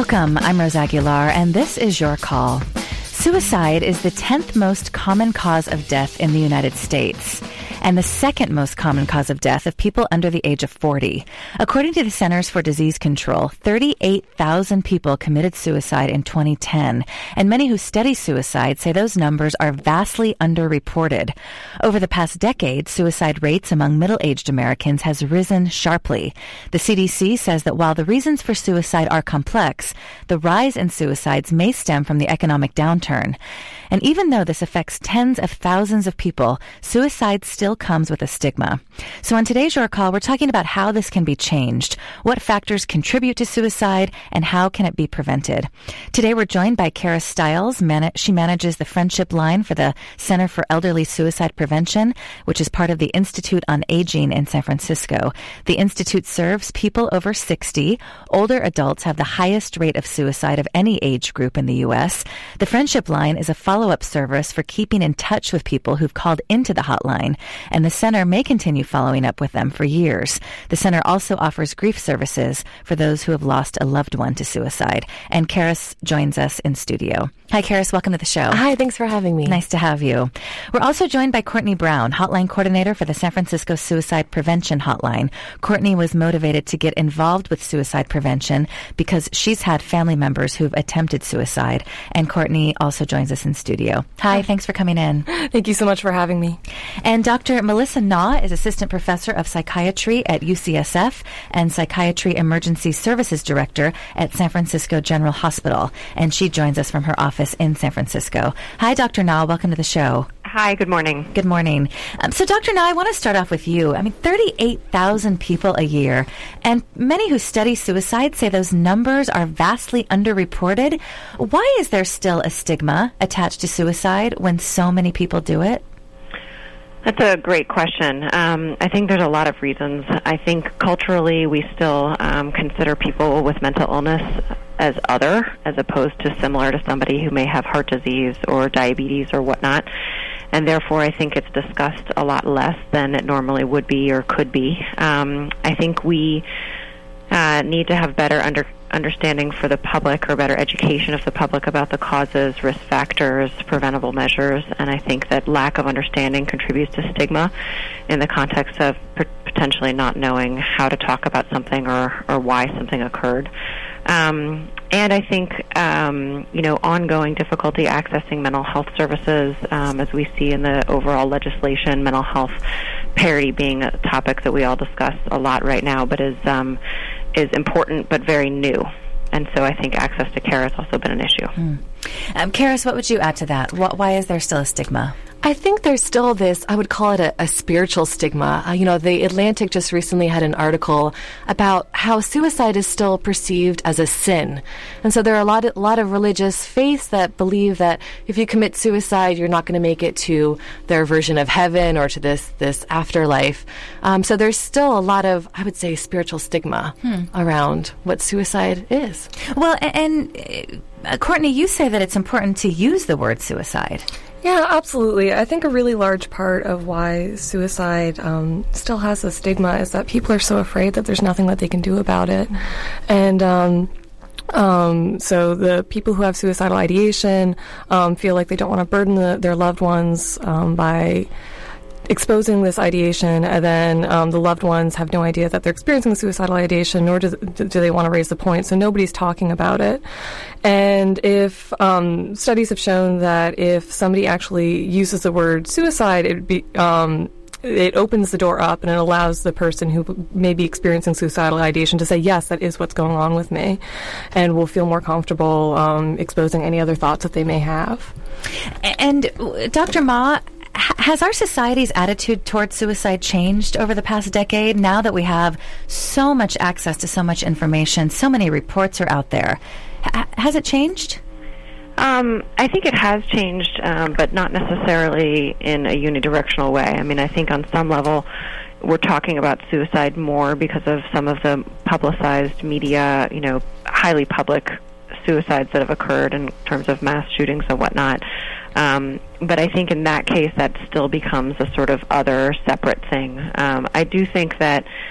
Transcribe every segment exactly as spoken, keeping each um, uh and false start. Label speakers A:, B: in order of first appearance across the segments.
A: Welcome, I'm Rose Aguilar, and this is Your Call. Suicide is the tenth most common cause of death in the United States, and the second most common cause of death of people under the age of forty. According to the Centers for Disease Control, thirty-eight thousand people committed suicide in twenty ten, and many who study suicide say those numbers are vastly underreported. Over the past decade, suicide rates among middle-aged Americans has risen sharply. The C D C says that while the reasons for suicide are complex, the rise in suicides may stem from the economic downturn. And even though this affects tens of thousands of people, suicide still comes with a stigma. So on today's Your Call, we're talking about how this can be changed, what factors contribute to suicide, and how can it be prevented. Today we're joined by Kara Stiles. Man- she manages the Friendship Line for the Center for Elderly Suicide Prevention, which is part of the Institute on Aging in San Francisco. The Institute serves people over sixty. Older adults have the highest rate of suicide of any age group in the U S. The Friendship Line is a follow-up service for keeping in touch with people who've called into the hotline, and the center may continue following up with them for years. The center also offers grief services for those who have lost a loved one to suicide. And Karis joins us in studio. Hi, Karis. Welcome to the show.
B: Hi, thanks for having me.
A: Nice to have you. We're also joined by Courtney Brown, hotline coordinator for the San Francisco Suicide Prevention Hotline. Courtney was motivated to get involved with suicide prevention because she's had family members who've attempted suicide. And Courtney also joins us in studio. Hi, thanks for coming in.
B: Thank you so much for having me.
A: And Doctor Melissa Naw is Assistant Professor of Psychiatry at U C S F and Psychiatry Emergency Services Director at San Francisco General Hospital. And she joins us from her office in San Francisco. Hi, Doctor Naw. Welcome to the show.
C: Hi, good morning.
A: Good morning. Um, so, Doctor Naw, I want to start off with you. I mean, thirty-eight thousand people a year, and many who study suicide say those numbers are vastly underreported. Why is there still a stigma attached to suicide when so many people do it?
C: That's a great question. Um, I think there's a lot of reasons. I think culturally we still um, consider people with mental illness as other, as opposed to similar to somebody who may have heart disease or diabetes or whatnot. And therefore, I think it's discussed a lot less than it normally would be or could be. Um, I think we uh, need to have better under, understanding for the public, or better education of the public about the causes, risk factors, preventable measures. And I think that lack of understanding contributes to stigma in the context of p- potentially not knowing how to talk about something or, or why something occurred. Um, and I think, um, you know, ongoing difficulty accessing mental health services, um, as we see in the overall legislation, mental health parity being a topic that we all discuss a lot right now, but is um, is important but very new. And so I think access to care has also been an issue.
A: Mm. Um, Karis, what would you add to that? Wh- why is there still a stigma?
B: I think there's still this, I would call it a, a spiritual stigma. Uh, you know, The Atlantic just recently had an article about how suicide is still perceived as a sin. And so there are a lot of, a lot of religious faiths that believe that if you commit suicide, you're not going to make it to their version of heaven or to this, this afterlife. Um, so there's still a lot of, I would say, spiritual stigma hmm. around what suicide is.
A: Well, and, and uh, Courtney, you say that it's important to use the word suicide.
D: Yeah, absolutely. I think a really large part of why suicide um, still has a stigma is that people are so afraid that there's nothing that they can do about it. And um, um, so the people who have suicidal ideation um, feel like they don't want to burden the, their loved ones um, by exposing this ideation, and then um, the loved ones have no idea that they're experiencing suicidal ideation, nor do, do they want to raise the point, so nobody's talking about it. And if um, studies have shown that if somebody actually uses the word suicide, it be um, it opens the door up and it allows the person who may be experiencing suicidal ideation to say, yes, that is what's going on with me, and will feel more comfortable um, exposing any other thoughts that they may have.
A: And Doctor Ma, has our society's attitude towards suicide changed over the past decade, now that we have so much access to so much information, so many reports are out there? H- has it changed?
C: Um, I think it has changed, um, but not necessarily in a unidirectional way. I mean, I think on some level we're talking about suicide more because of some of the publicized media, you know, highly public suicides that have occurred in terms of mass shootings and whatnot. Um, but I think in that case that still becomes a sort of other separate thing. Um, I do think that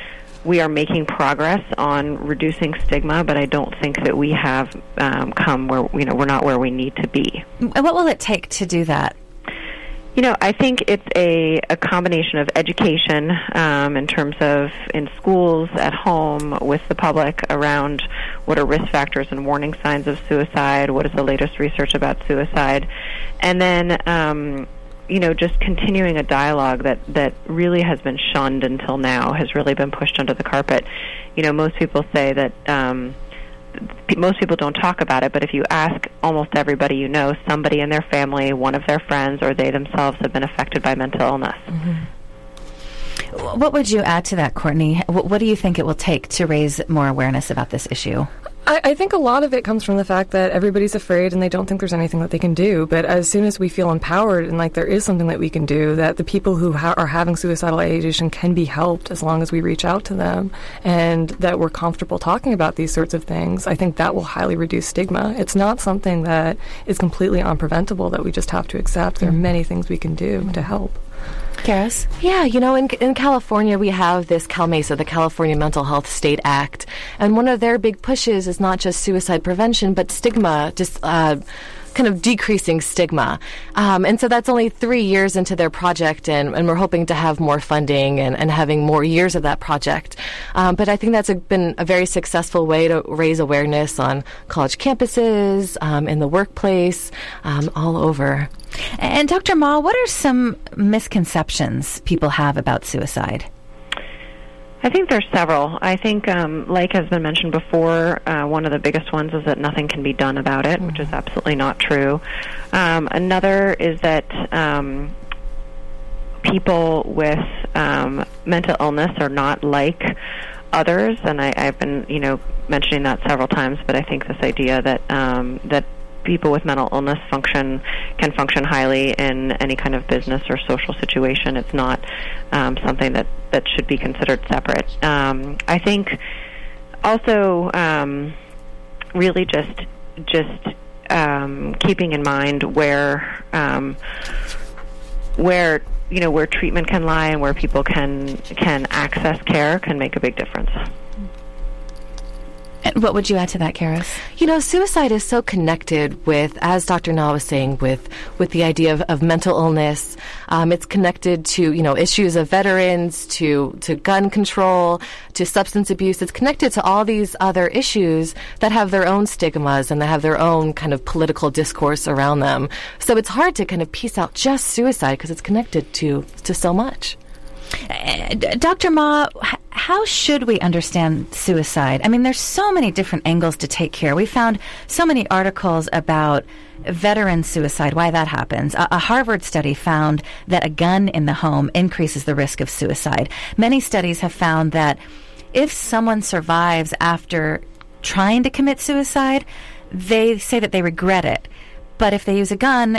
C: we are making progress on reducing stigma, but I don't think that we have um, come where, you know, we're not where we need to be.
A: What will it take to do that?
C: You know, I think it's a, a combination of education um, in terms of in schools, at home, with the public around what are risk factors and warning signs of suicide, what is the latest research about suicide, and then, um, you know, just continuing a dialogue that, that really has been shunned until now, has really been pushed under the carpet. You know, most people say that... Um, most people don't talk about it, but if you ask almost everybody you know, somebody in their family, one of their friends, or they themselves have been affected by mental illness.
A: Mm-hmm. What would you add to that, Courtney? What do you think it will take to raise more awareness about this issue?
D: I, I think a lot of it comes from the fact that everybody's afraid and they don't think there's anything that they can do. But as soon as we feel empowered and like there is something that we can do, that the people who ha- are having suicidal ideation can be helped as long as we reach out to them, and that we're comfortable talking about these sorts of things, I think that will highly reduce stigma. It's not something that is completely unpreventable that we just have to accept. There are many things we can do to help.
A: Karis?
B: Yeah, you know, in in California, we have this CalMESA, the California Mental Health State Act, and one of their big pushes is not just suicide prevention, but stigma, just uh, kind of decreasing stigma. Um, and so that's only three years into their project, and, and we're hoping to have more funding and, and having more years of that project. Um, but I think that's a, been a very successful way to raise awareness on college campuses, um, in the workplace, um, all over.
A: And Doctor Ma, what are some misconceptions people have about suicide?
C: I think there's several. I think, um, like has been mentioned before, uh, one of the biggest ones is that nothing can be done about it, mm-hmm. which is absolutely not true. Um, another is that um, people with um, mental illness are not like others, and I, I've been, you know, mentioning that several times. But I think this idea that um, that people with mental illness function can function highly in any kind of business or social situation. It's not um, something that, that should be considered separate. Um, I think also um, really just just um, keeping in mind where um, where you know where treatment can lie and where people can can access care can make a big difference.
A: What would you add to that, Karis?
B: You know, suicide is so connected with, as Doctor Na was saying, with with the idea of, of mental illness. Um, it's connected to, you know, issues of veterans, to, to gun control, to substance abuse. It's connected to all these other issues that have their own stigmas and that have their own kind of political discourse around them. So it's hard to kind of piece out just suicide because it's connected to, to so much.
A: Uh, Doctor Ma, how should we understand suicide? I mean, there's so many different angles to take here. We found so many articles about veteran suicide, why that happens. A, a Harvard study found that a gun in the home increases the risk of suicide. Many studies have found that if someone survives after trying to commit suicide, they say that they regret it. But if they use a gun,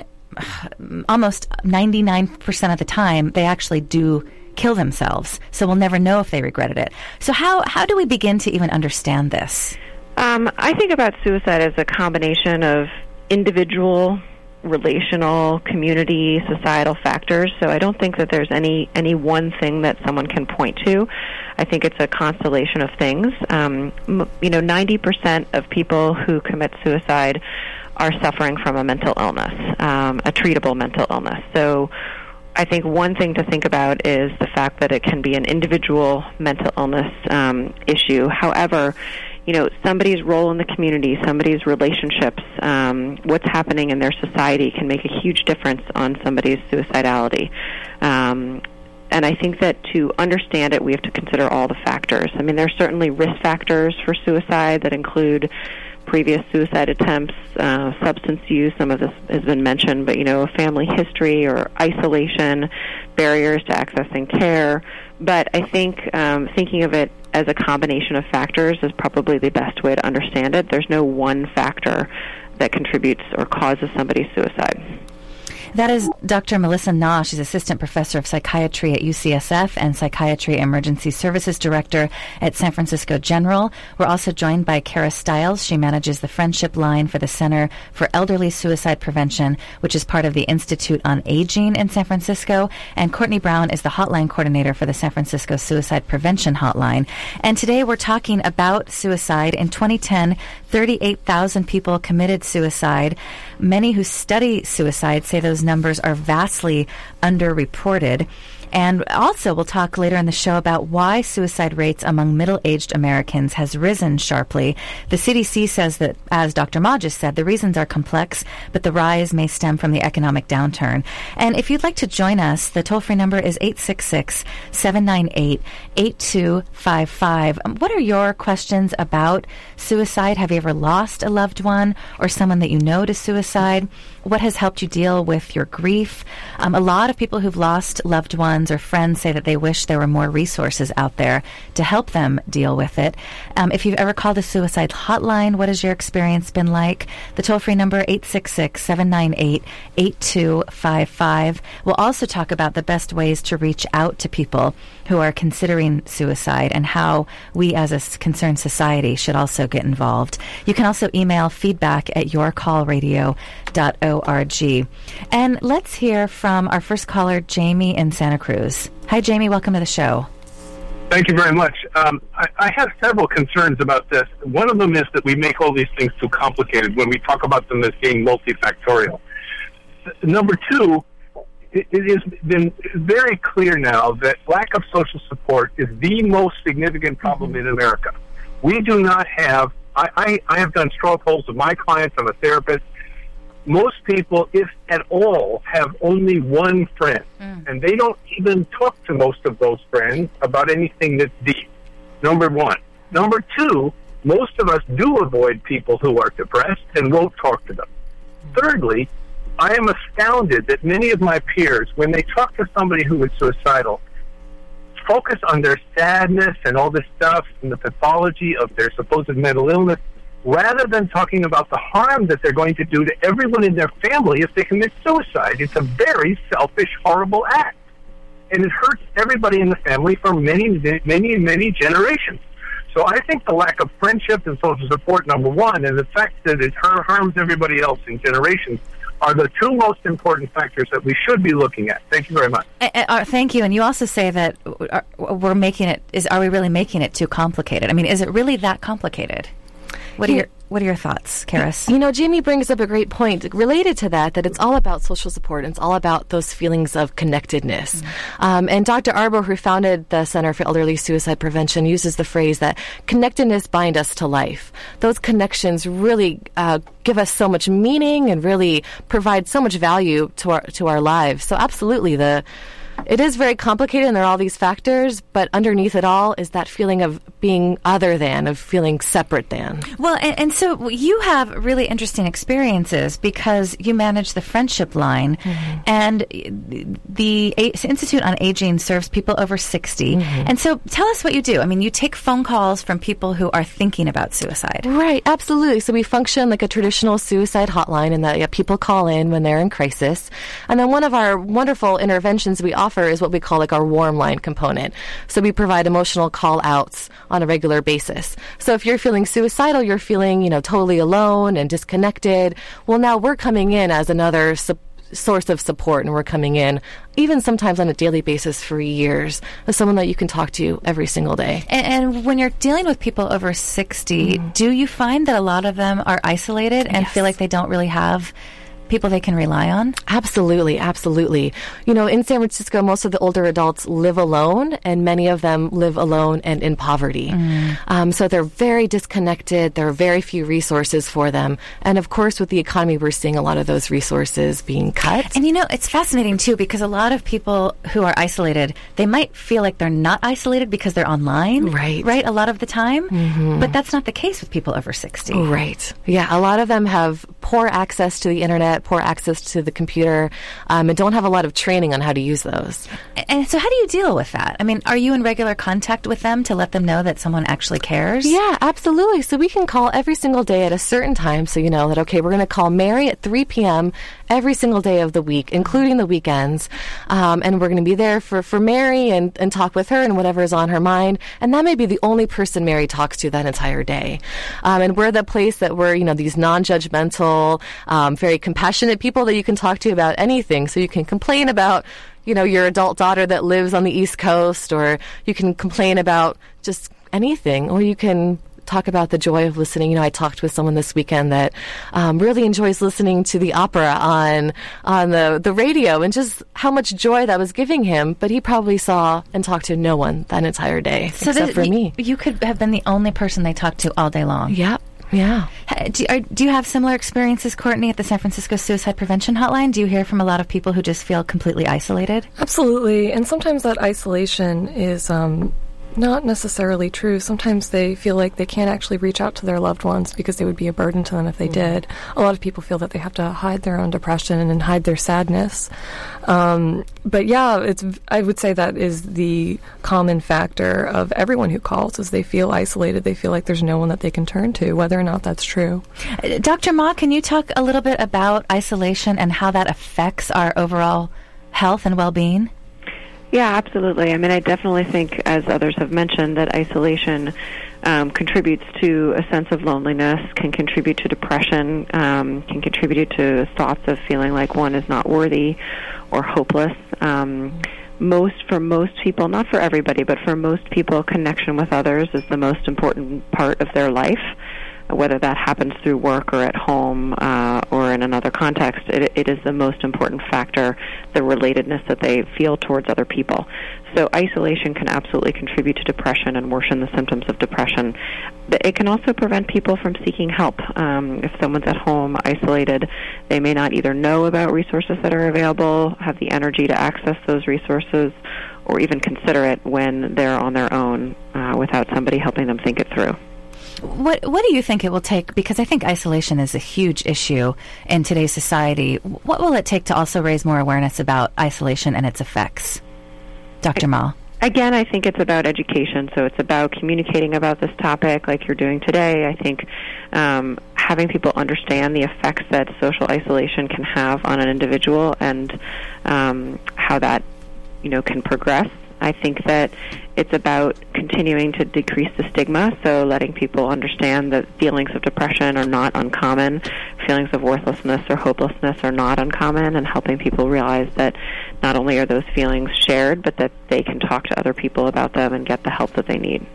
A: almost ninety-nine percent of the time, they actually do kill themselves. So we'll never know if they regretted it. So how, how do we begin to even understand this?
C: Um, I think about suicide as a combination of individual, relational, community, societal factors. So I don't think that there's any, any one thing that someone can point to. I think it's a constellation of things. Um, m- you know, ninety percent of people who commit suicide are suffering from a mental illness, um, a treatable mental illness. So I think one thing to think about is the fact that it can be an individual mental illness um, issue. However, you know, somebody's role in the community, somebody's relationships, um, what's happening in their society can make a huge difference on somebody's suicidality. Um, and I think that to understand it, we have to consider all the factors. I mean, there are certainly risk factors for suicide that include previous suicide attempts, uh, substance use, some of this has been mentioned, but, you know, a family history or isolation, barriers to accessing care. But I think um, thinking of it as a combination of factors is probably the best way to understand it. There's no one factor that contributes or causes somebody's suicide.
A: That is Doctor Melissa Na. She's Assistant Professor of Psychiatry at U C S F and Psychiatry Emergency Services Director at San Francisco General. We're also joined by Kara Stiles. She manages the Friendship Line for the Center for Elderly Suicide Prevention, which is part of the Institute on Aging in San Francisco. And Courtney Brown is the hotline coordinator for the San Francisco Suicide Prevention Hotline. And today we're talking about suicide. In twenty ten, thirty-eight thousand people committed suicide. Many who study suicide say those numbers are vastly underreported. And also, we'll talk later in the show about why suicide rates among middle-aged Americans has risen sharply. The C D C says that, as Doctor Ma just said, the reasons are complex, but the rise may stem from the economic downturn. And if you'd like to join us, the toll-free number is eight six six, seven nine eight, eight two five five. What are your questions about suicide? Have you ever lost a loved one or someone that you know to suicide? What has helped you deal with your grief? Um, a lot of people who've lost loved ones or friends say that they wish there were more resources out there to help them deal with it. Um, if you've ever called a suicide hotline, what has your experience been like? The toll-free number, eight six six, seven nine eight, eight two five five. We'll also talk about the best ways to reach out to people who are considering suicide and how we as a concerned society should also get involved. You can also email feedback at your call radio dot org. And let's hear from our first caller, Jamie in Santa Cruz. Hi, Jamie. Welcome to the show.
E: Thank you very much. Um, I, I have several concerns about this. One of them is that we make all these things too complicated when we talk about them as being multifactorial. Number two, it, it has been very clear now that lack of social support is the most significant problem mm-hmm. in America. We do not have, I, I, I have done straw polls with my clients. I'm a therapist. Most people, if at all, have only one friend, mm. and they don't even talk to most of those friends about anything that's deep. Number one. Number two, most of us do avoid people who are depressed and won't talk to them. Mm. Thirdly, I am astounded that many of my peers, when they talk to somebody who is suicidal, focus on their sadness and all this stuff and the pathology of their supposed mental illness, rather than talking about the harm that they're going to do to everyone in their family if they commit suicide. It's a very selfish, horrible act. And it hurts everybody in the family for many, many, many generations. So I think the lack of friendship and social support, number one, and the fact that it harms everybody else in generations are the two most important factors that we should be looking at. Thank you very much.
A: Uh, uh, thank you. And you also say that uh, we're making it, is, are we really making it too complicated? I mean, is it really that complicated? What are your What are your thoughts, Karis?
B: You know, Jamie brings up a great point related to that, that it's all about social support. And it's all about those feelings of connectedness. Mm-hmm. Um, and Doctor Arbo, who founded the Center for Elderly Suicide Prevention, uses the phrase that connectedness binds us to life. Those connections really uh, give us so much meaning and really provide so much value to our to our lives. So absolutely, the it is very complicated, and there are all these factors, but underneath it all is that feeling of being other than, of feeling separate than.
A: Well, and, and so you have really interesting experiences because you manage the Friendship Line, mm-hmm. and the A- Institute on Aging serves people over sixty. Mm-hmm. And so tell us what you do. I mean, you take phone calls from people who are thinking about suicide.
B: Right, absolutely. So we function like a traditional suicide hotline in that yeah, people call in when they're in crisis. And then one of our wonderful interventions we offer is what we call like our warm line component. So we provide emotional call outs on a regular basis. So if you're feeling suicidal, you're feeling, you know, totally alone and disconnected. Well, now we're coming in as another su- source of support, and we're coming in even sometimes on a daily basis for years as someone that you can talk to every single day.
A: And, and when you're dealing with people over sixty, mm. do you find that a lot of them are isolated and yes. feel like they don't really have people they can rely on?
B: Absolutely, absolutely. You know, in San Francisco, most of the older adults live alone, and many of them live alone and in poverty. Mm. Um, so they're very disconnected. There are very few resources for them. And of course, with the economy, we're seeing a lot of those resources being cut.
A: And you know, it's fascinating too, because a lot of people who are isolated, they might feel like they're not isolated because they're online.
B: Right.
A: Right, a lot of the time.
B: Mm-hmm.
A: But that's not the case with people over sixty.
B: Right. Yeah, a lot of them have poor access to the internet, poor access to the computer, um, and don't have a lot of training on how to use those.
A: And so how do you deal with that? I mean, are you in regular contact with them to let them know that someone actually cares?
B: Yeah, absolutely. So we can call every single day at a certain time. So you know that, okay, we're going to call Mary at three p.m. every single day of the week, including the weekends. Um, and we're going to be there for, for Mary and, and talk with her and whatever is on her mind. And that may be the only person Mary talks to that entire day. Um, and we're the place that we're, you know, these non-judgmental, um, very compassionate people that you can talk to about anything. So you can complain about, you know, your adult daughter that lives on the East Coast, or you can complain about just anything, or you can talk about the joy of listening. You know, I talked with someone this weekend that um, really enjoys listening to the opera on on the, the radio, and just how much joy that was giving him. But he probably saw and talked to no one that entire day, so except for
A: y-
B: me.
A: You could have been the only person they talked to all day long.
B: Yeah. Yeah.
A: Do, are, do you have similar experiences, Courtney, at the San Francisco Suicide Prevention Hotline? Do you hear from a lot of people who just feel completely isolated?
D: Absolutely. And sometimes that isolation is um, not necessarily true. Sometimes they feel like they can't actually reach out to their loved ones because they would be a burden to them if they mm-hmm. did. A lot of people feel that they have to hide their own depression and hide their sadness. Um, but yeah, it's. I would say that is the common factor of everyone who calls, is they feel isolated. They feel like there's no one that they can turn to, whether or not that's true.
A: Uh, Doctor Ma, can you talk a little bit about isolation and how that affects our overall health and well-being?
C: Yeah, absolutely. I mean, I definitely think, as others have mentioned, that isolation um, contributes to a sense of loneliness, can contribute to depression, um, can contribute to thoughts of feeling like one is not worthy or hopeless. Um, most, for most people, not for everybody, but for most people, connection with others is the most important part of their life. Whether that happens through work or at home uh, or in another context, it, it is the most important factor, the relatedness that they feel towards other people. So isolation can absolutely contribute to depression and worsen the symptoms of depression. But it can also prevent people from seeking help. Um, if someone's at home isolated, they may not either know about resources that are available, have the energy to access those resources, or even consider it when they're on their own uh, without somebody helping them think it through.
A: What What do you think it will take? Because I think isolation is a huge issue in today's society. What will it take to also raise more awareness about isolation and its effects? Doctor Ma.
C: Again, I think it's about education. So it's about communicating about this topic like you're doing today. I think um, having people understand the effects that social isolation can have on an individual and um, how that, you know, can progress. I think that it's about continuing to decrease the stigma, so letting people understand that feelings of depression are not uncommon, feelings of worthlessness or hopelessness are not uncommon, and helping people realize that not only are those feelings shared, but that they can talk to other people about them and get the help that they need.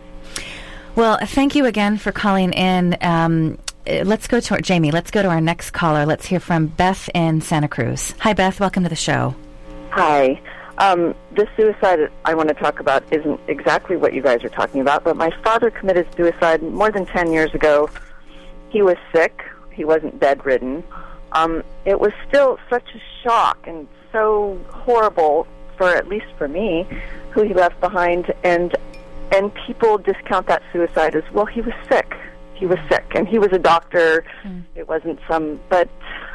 A: Well, thank you again for calling in. Um, let's go to our, Jamie, let's go to our next caller. Let's hear from Beth in Santa Cruz. Hi, Beth. Welcome to the show.
F: Hi. Um, this suicide I want to talk about isn't exactly what you guys are talking about, but my father committed suicide more than ten years ago. He was sick. He wasn't bedridden. Um, it was still such a shock and so horrible, for at least for me, who he left behind. And and people discount that suicide as, well, he was sick. He was sick, and he was a doctor. Mm. It wasn't some, but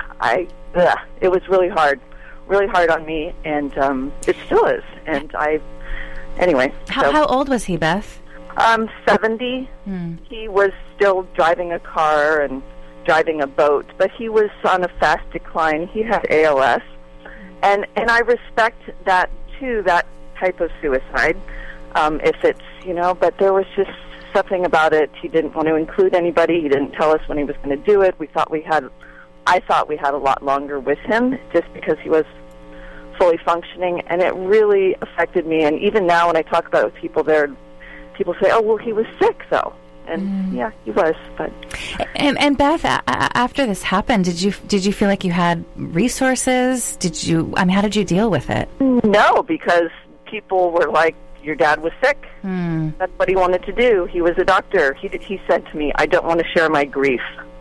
F: I, ugh, it was really hard. really hard on me, and um, it still is. And I, anyway.
A: How,
F: so,
A: how old was he, Beth?
F: Um, seventy. Hmm. He was still driving a car and driving a boat, but he was on a fast decline. He had A L S, and and I respect that too. That type of suicide, um, if it's you know. But there was just something about it. He didn't want to include anybody. He didn't tell us when he was going to do it. We thought we had. I thought we had a lot longer with him just because he was fully functioning, and it really affected me. And even now when I talk about it with people, there, people say, oh, well, he was sick, though. And, mm. yeah, he was. But
A: And, and Beth, a- after this happened, did you did you feel like you had resources? Did you, I mean, how did you deal with it?
F: No, because people were like, your dad was sick. Mm. That's what he wanted to do. He was a doctor. He, did, he said to me, I don't want to share my grief.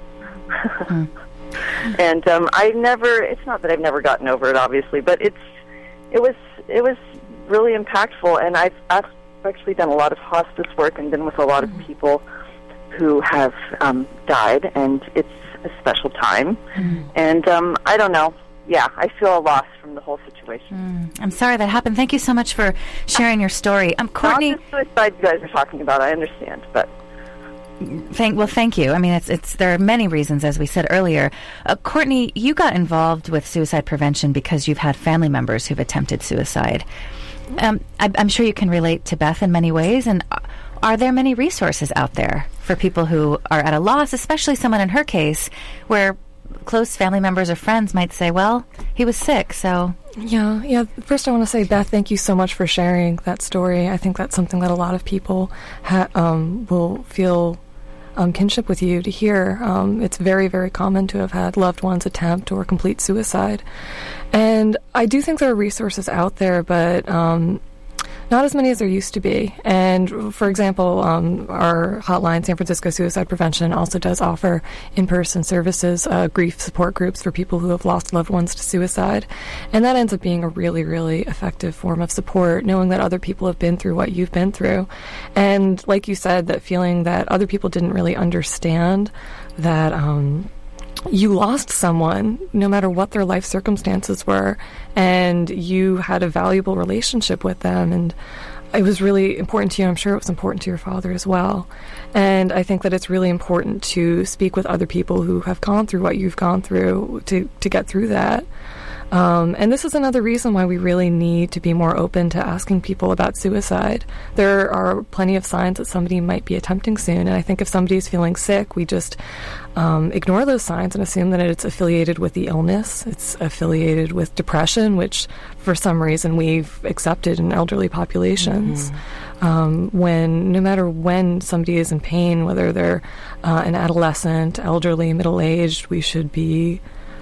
F: mm. And um, I never, it's not that I've never gotten over it, obviously, but it's, it was, it was really impactful. And I've, I've actually done a lot of hospice work and been with a lot mm-hmm. of people who have um, died, and it's a special time. Mm-hmm. And um, I don't know. Yeah, I feel a loss from the whole situation.
A: Mm, I'm sorry that happened. Thank you so much for sharing your story. Um, Courtney,
F: not the suicide you guys are talking about, I understand, but
A: Thank well, thank you. I mean, it's it's there are many reasons, as we said earlier. Uh, Courtney, you got involved with suicide prevention because you've had family members who've attempted suicide. Um, I, I'm sure you can relate to Beth in many ways. And are there many resources out there for people who are at a loss, especially someone in her case, where close family members or friends might say, "Well, he was sick, so."
D: Yeah, yeah. First, I want to say, Beth, thank you so much for sharing that story. I think that's something that a lot of people ha- um, will feel um, kinship with you to hear. Um, it's very, very common to have had loved ones attempt or complete suicide. And I do think there are resources out there, but um, not as many as there used to be. And, for example, um, our hotline, San Francisco Suicide Prevention, also does offer in-person services, uh, grief support groups for people who have lost loved ones to suicide. And that ends up being a really, really effective form of support, knowing that other people have been through what you've been through. And, like you said, that feeling that other people didn't really understand that um, you lost someone, no matter what their life circumstances were, and you had a valuable relationship with them, and it was really important to you. I'm sure it was important to your father as well. And I think that it's really important to speak with other people who have gone through what you've gone through to, to get through that. Um, and this is another reason why we really need to be more open to asking people about suicide. There are plenty of signs that somebody might be attempting soon, and I think if somebody's feeling sick, we just um, ignore those signs and assume that it's affiliated with the illness. It's affiliated with depression, which for some reason we've accepted in elderly populations. Mm-hmm. Um, when no matter when somebody is in pain, whether they're uh, an adolescent, elderly, middle-aged, we should be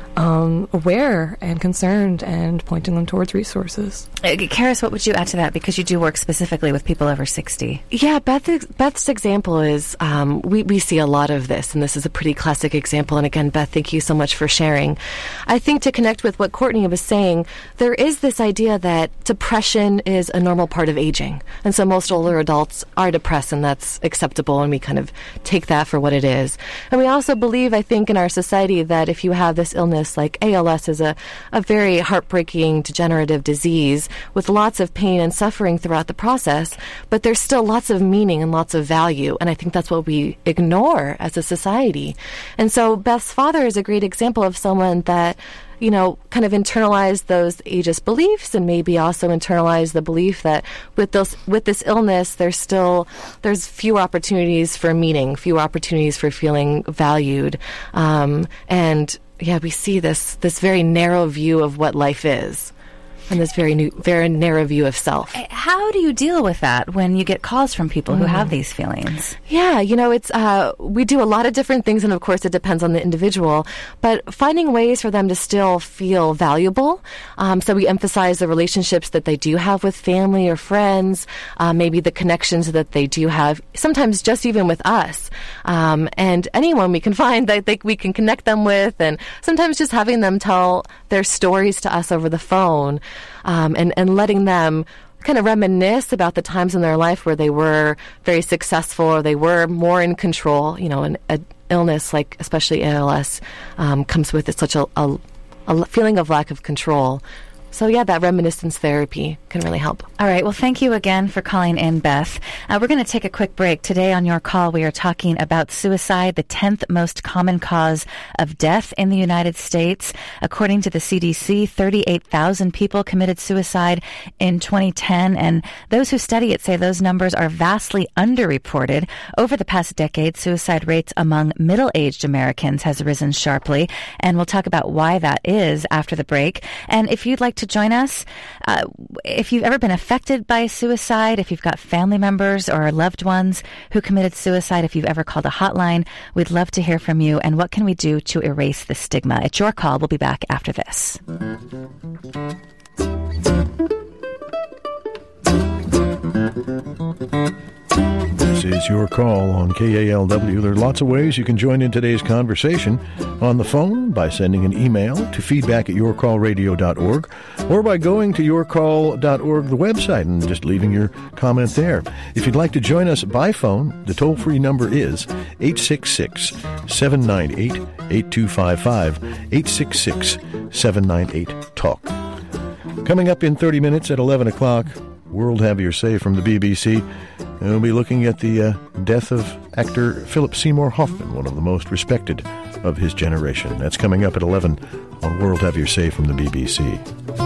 D: Um, aware and concerned and pointing them towards resources.
A: Uh, Karis, what would you add to that? Because you do work specifically with people over sixty.
B: Yeah, Beth, Beth's example is, um, we, we see a lot of this, and this is a pretty classic example. And again, Beth, thank you so much for sharing. I think to connect with what Courtney was saying, there is this idea that depression is a normal part of aging. And so most older adults are depressed, and that's acceptable, and we kind of take that for what it is. And we also believe, I think, in our society that if you have this illness, like A L S is a, a very heartbreaking degenerative disease with lots of pain and suffering throughout the process, but there's still lots of meaning and lots of value, and I think that's what we ignore as a society. And so Beth's father is a great example of someone that, you know, kind of internalized those ageist beliefs, and maybe also internalized the belief that with this with this illness, there's still there's fewer opportunities for meaning, fewer opportunities for feeling valued, um, and yeah, we see this this very narrow view of what life is, and this very new, very narrow view of self.
A: How do you deal with that when you get calls from people mm. who have these feelings?
B: Yeah, you know, it's uh, we do a lot of different things, and of course, it depends on the individual. But finding ways for them to still feel valuable. Um, so we emphasize the relationships that they do have with family or friends, uh, maybe the connections that they do have. Sometimes just even with us, um, and anyone we can find that they, we can connect them with, and sometimes just having them tell their stories to us over the phone. Um, and, and letting them kind of reminisce about the times in their life where they were very successful or they were more in control. You know, an a illness like especially A L S um, comes with it such a, a, a feeling of lack of control. So, yeah, that reminiscence therapy can really help.
A: All right. Well, thank you again for calling in, Beth. Uh, we're going to take a quick break. Today on Your Call, we are talking about suicide, the tenth most common cause of death in the United States. According to the C D C, thirty-eight thousand people committed suicide in twenty ten, and those who study it say those numbers are vastly underreported. Over the past decade, suicide rates among middle-aged Americans has risen sharply, and we'll talk about why that is after the break. And if you'd like to join us, uh, if you've ever been affected by suicide, if you've got family members or loved ones who committed suicide, if you've ever called a hotline, we'd love to hear from you. And what can we do to erase the stigma? It's Your Call. We'll be back after this.
G: This is Your Call on K A L W. There are lots of ways you can join in today's conversation. On the phone, by sending an email to feedback at your call radio dot org, or by going to your call dot org, the website, and just leaving your comment there. If you'd like to join us by phone, the toll-free number is eight six six, seven nine eight, eight two five five, eight six six, seven nine eight, talk. Coming up in thirty minutes at eleven o'clock, World Have Your Say from the B B C. And we'll be looking at the uh, death of actor Philip Seymour Hoffman, one of the most respected of his generation. That's coming up at eleven on World Have Your Say from the B B C.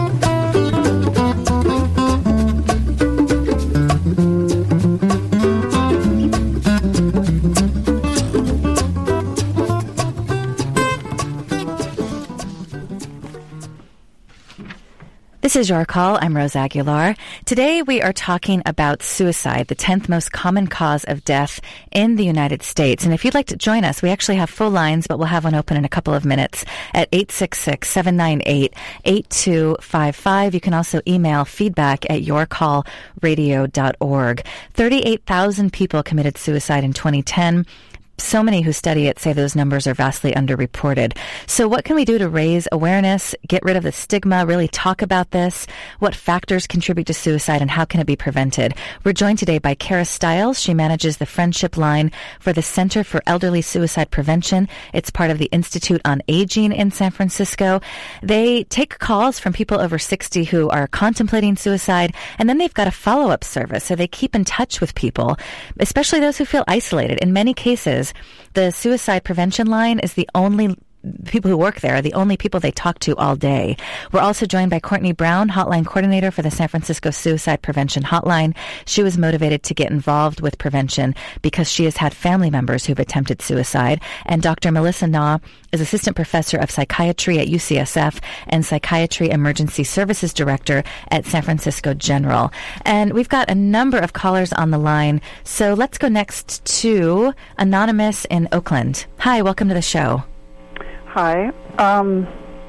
A: This is Your Call. I'm Rose Aguilar. Today we are talking about suicide, the tenth most common cause of death in the United States. And if you'd like to join us, we actually have full lines, but we'll have one open in a couple of minutes at eight six six, seven nine eight, eight two five five. You can also email feedback at your call radio dot org. thirty-eight thousand people committed suicide in twenty ten. So many who study it say those numbers are vastly underreported. So what can we do to raise awareness, get rid of the stigma, really talk about this? What factors contribute to suicide and how can it be prevented? We're joined today by Kara Stiles. She manages the Friendship Line for the Center for Elderly Suicide Prevention. It's part of the Institute on Aging in San Francisco. They take calls from people over sixty who are contemplating suicide, and then they've got a follow-up service. So they keep in touch with people, especially those who feel isolated. In many cases, the Suicide Prevention Line is the only people who work there are the only people they talk to all day. We're also joined by Courtney Brown, hotline coordinator for the San Francisco Suicide Prevention Hotline. She was motivated to get involved with prevention because she has had family members who've attempted suicide. And Doctor Melissa Na is assistant professor of psychiatry at U C S F and psychiatry emergency services director at San Francisco General. And we've got a number of callers on the line. So let's go next to Anonymous in Oakland. Hi, welcome to the show.
H: Hi. Um,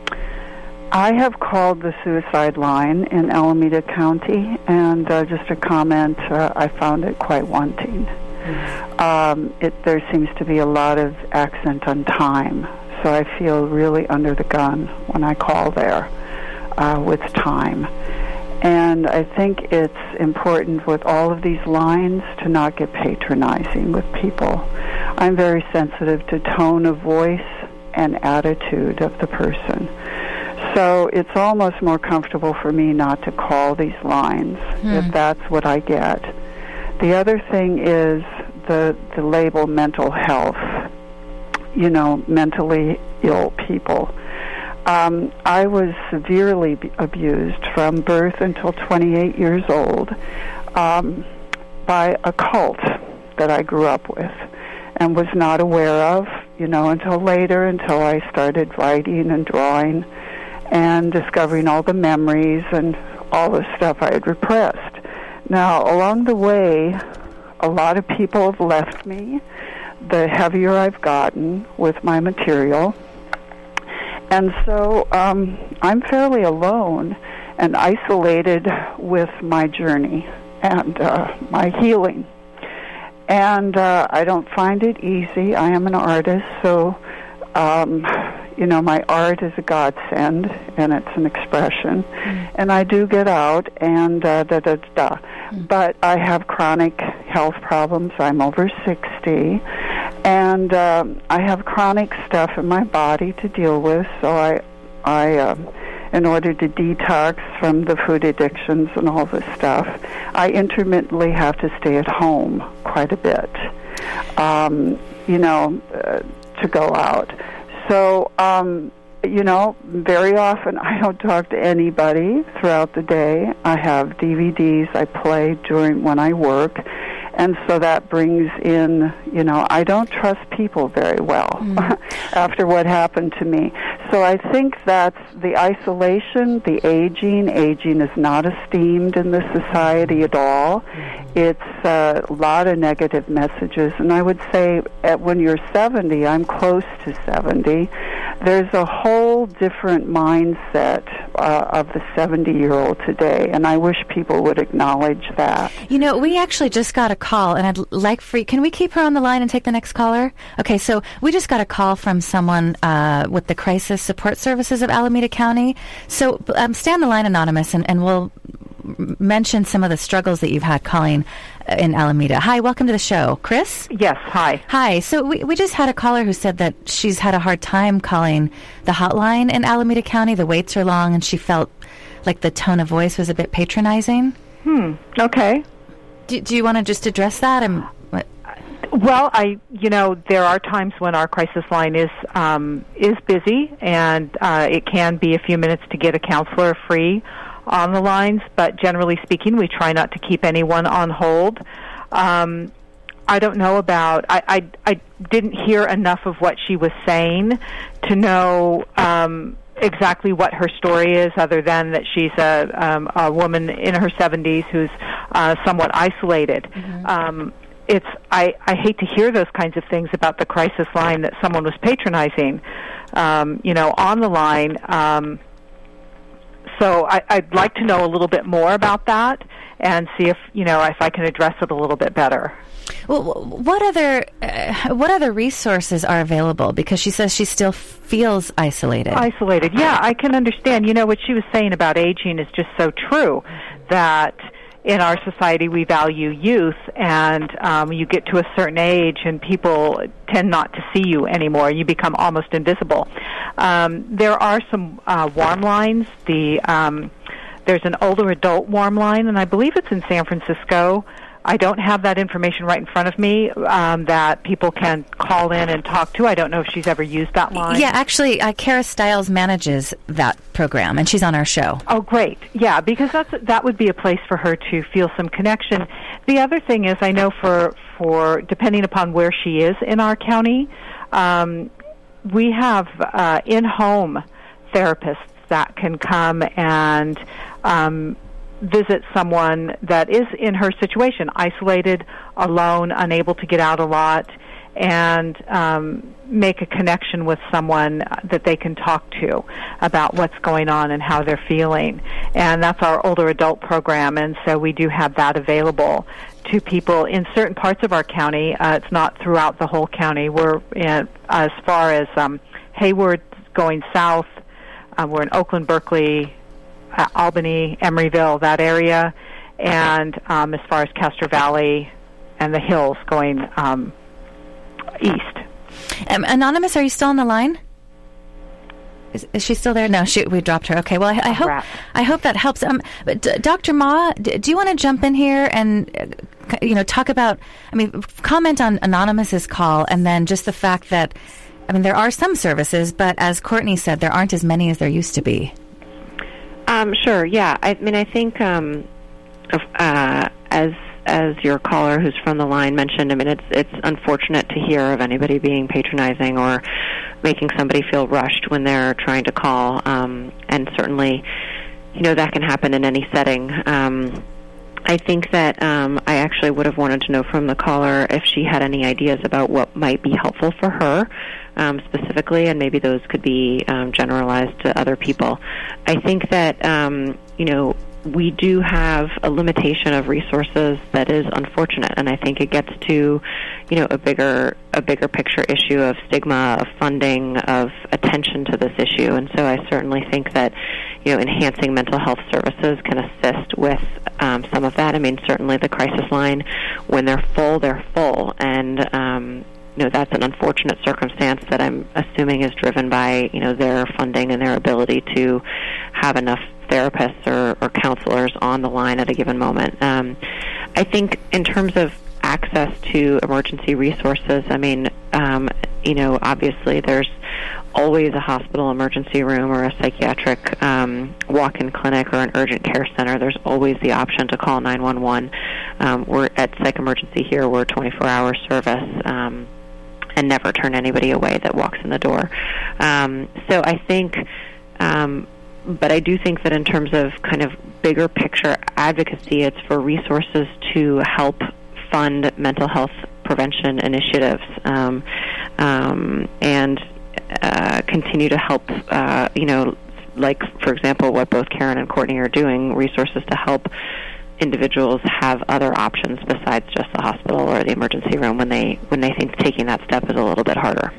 H: I have called the suicide line in Alameda County, and uh, just a comment, uh, I found it quite wanting. Mm-hmm. Um, it, there seems to be a lot of accent on time, so I feel really under the gun when I call there uh, with time. And I think it's important with all of these lines to not get patronizing with people. I'm very sensitive to tone of voice and attitude of the person. So it's almost more comfortable for me not to call these lines hmm. if that's what I get. The other thing is the the label mental health, you know, mentally ill people. Um, I was severely b- abused from birth until twenty-eight years old um, by a cult that I grew up with and was not aware of, you know, until later, until I started writing and drawing and discovering all the memories and all the stuff I had repressed. Now, along the way, a lot of people have left me, the heavier I've gotten with my material. And so um, I'm fairly alone and isolated with my journey and uh, my healing. And uh, I don't find it easy. I am an artist, so, um, you know, my art is a godsend, and it's an expression. Mm. And I do get out, and uh, da-da-da-da. Mm. But I have chronic health problems. I'm over sixty, and uh, I have chronic stuff in my body to deal with, so I, I uh, in order to detox from the food addictions and all this stuff, I intermittently have to stay at home quite a bit, um, you know, uh, to go out. So, um, you know, very often I don't talk to anybody throughout the day. I have D V Ds I play during when I work. And so that brings in, you know, I don't trust people very well mm. after what happened to me. So I think that's the isolation, the aging. Aging is not esteemed in this society at all. It's uh, a lot of negative messages. And I would say at, when you're seventy, I'm close to seventy, there's a whole different mindset uh, of the seventy-year-old today. And I wish people would acknowledge that.
A: You know, we actually just got a call, and I'd like for you, can we keep her on the line and take the next caller? Okay, so we just got a call from someone uh, with the Crisis Support Services of Alameda County. So um, stay on the line, Anonymous, and, and we'll mention some of the struggles that you've had calling in Alameda. Hi, welcome to the show. Chris?
I: Yes, hi.
A: Hi. So we, we just had a caller who said that she's had a hard time calling the hotline in Alameda County. The waits are long, and she felt like the tone of voice was a bit patronizing.
I: Hmm. Okay.
A: Do, do you want to just address that? And what?
I: Well, I, you know, there are times when our crisis line is um, is busy, and uh, it can be a few minutes to get a counselor free on the lines. But generally speaking, we try not to keep anyone on hold. Um, I don't know about. I, I I didn't hear enough of what she was saying to know Um, exactly what her story is, other than that she's a, um, a woman in her seventies who's uh, somewhat isolated. Mm-hmm. Um, it's I, I hate to hear those kinds of things about the crisis line that someone was patronizing, um, you know, on the line. Um, so I, I'd like to know a little bit more about that and see if, you know, if I can address it a little bit better.
A: Well, what other uh, what other resources are available? Because she says she still feels isolated.
I: Isolated, yeah, I can understand. You know, what she was saying about aging is just so true, that in our society we value youth, and um, you get to a certain age and people tend not to see you anymore. You become almost invisible. Um, there are some uh, warm lines. The um, there's an older adult warm line, and I believe it's in San Francisco. I don't have that information right in front of me um, that people can call in and talk to. I don't know if she's ever used that line.
A: Yeah, actually, uh, Kara Stiles manages that program, and she's on our show.
I: Oh, great. Yeah, because that's that would be a place for her to feel some connection. The other thing is, I know for, for depending upon where she is in our county, um, we have uh, in-home therapists that can come and um visit someone that is in her situation, isolated, alone, unable to get out a lot, and um, make a connection with someone that they can talk to about what's going on and how they're feeling. And that's our older adult program, and so we do have that available to people in certain parts of our county. Uh, it's not throughout the whole county. We're in, as far as um, Hayward going south, uh, we're in Oakland, Berkeley, Uh, Albany, Emeryville, that area, and um, as far as Castro Valley and the hills going um, east.
A: Um, Anonymous, are you still on the line? Is, is she still there? No, she, we dropped her. Okay, well, I, I hope
I: Rat.
A: I hope that helps. Um, but D- Doctor Ma, d- do you want to jump in here and uh, you know talk about? I mean, comment on Anonymous's call, and then just the fact that I mean there are some services, but as Courtney said, there aren't as many as there used to be.
C: Um, sure. Yeah. I mean, I think um, uh, as as your caller who's from the line mentioned, I mean, it's it's unfortunate to hear of anybody being patronizing or making somebody feel rushed when they're trying to call, um, and certainly, you know, that can happen in any setting. Um, I think that um, I actually would have wanted to know from the caller if she had any ideas about what might be helpful for her. Um, specifically, and maybe those could be um, generalized to other people. I think that, um, you know, we do have a limitation of resources that is unfortunate, and I think it gets to, you know, a bigger a bigger picture issue of stigma, of funding, of attention to this issue. And so I certainly think that, you know, enhancing mental health services can assist with um, some of that. I mean, certainly the crisis line, when they're full, they're full, and um, you know, that's an unfortunate circumstance that I'm assuming is driven by, you know, their funding and their ability to have enough therapists or, or counselors on the line at a given moment. Um, I think in terms of access to emergency resources, I mean, um, you know, obviously there's always a hospital emergency room or a psychiatric um, walk-in clinic or an urgent care center. There's always the option to call nine one one. Um, we're at Psych Emergency here. We're a twenty-four hour service. Um, and never turn anybody away that walks in the door. Um, so I think, um, but I do think that in terms of kind of bigger picture advocacy, it's for resources to help fund mental health prevention initiatives um, um, and uh, continue to help, uh, you know, like, for example, what both Karen and Courtney are doing, resources to help individuals have other options besides just the hospital or the emergency room when they when they think taking that step is a little bit harder.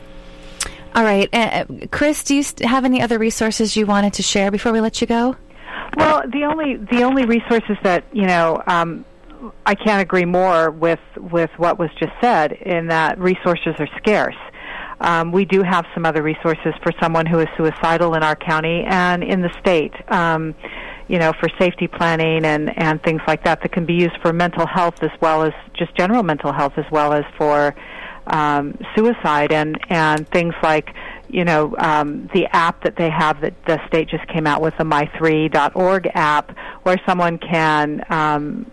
A: All right. Uh, Chris, do you have any other resources you wanted to share before we let you go?
I: Well, the only the only resources that, you know, um, I can't agree more with, with what was just said, in that resources are scarce. Um, we do have some other resources for someone who is suicidal in our county and in the state. Um, you know, for safety planning and, and things like that that can be used for mental health as well as just general mental health as well as for um, suicide and, and things like, you know, um, the app that they have that the state just came out with, the my three dot org app, where someone can um,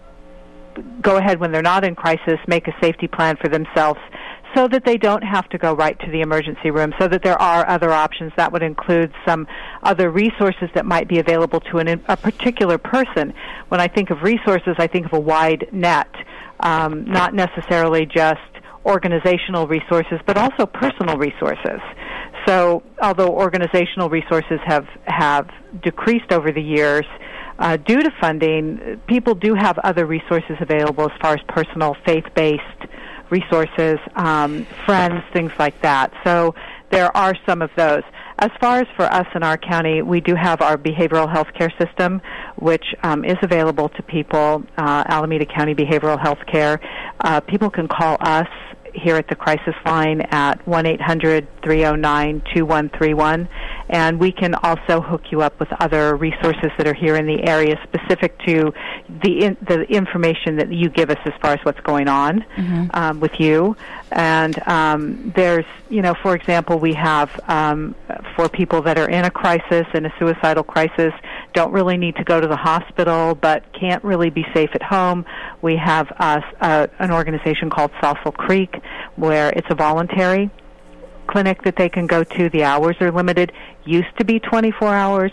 I: go ahead when they're not in crisis, make a safety plan for themselves so that they don't have to go right to the emergency room, so that there are other options. That would include some other resources that might be available to an, a particular person. When I think of resources, I think of a wide net, um, not necessarily just organizational resources, but also personal resources. So although organizational resources have, have decreased over the years uh, due to funding, people do have other resources available as far as personal faith-based resources, um, friends, things like that. So there are some of those. As far as for us in our county, we do have our behavioral health care system, which um, is available to people, uh, Alameda County Behavioral Health Care. Uh, people can call us here at the crisis line at one eight hundred, three oh nine, two one three one, and we can also hook you up with other resources that are here in the area specific to the in, the information that you give us as far as what's going on mm-hmm. um, with you. And um, there's, you know, for example, we have um, for people that are in a crisis, in a suicidal crisis, don't really need to go to the hospital, but can't really be safe at home. We have uh, uh, an organization called Saucil Creek, where it's a voluntary clinic that they can go to. The hours are limited. Used to be twenty-four hours.